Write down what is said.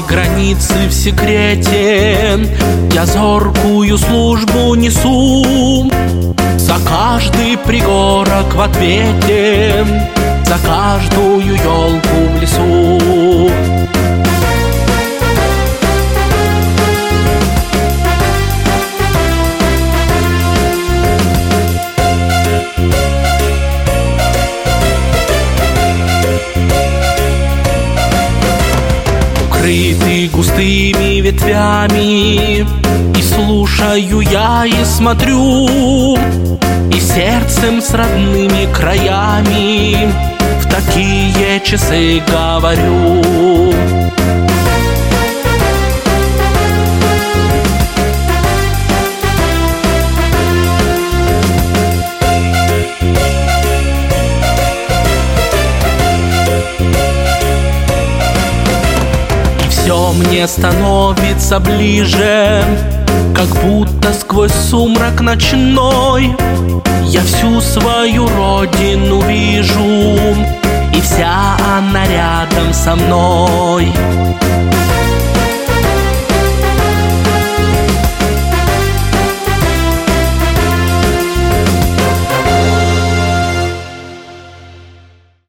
границы в секрете я зоркую службу несу. За каждый пригорок в ответе, за каждую елку в лесу. Укрытый густыми ветвями, и слушаю я, и смотрю, и сердцем с родными краями в такие часы говорю. Все мне становится ближе, как будто сквозь сумрак ночной я всю свою родину вижу, и вся она рядом со мной.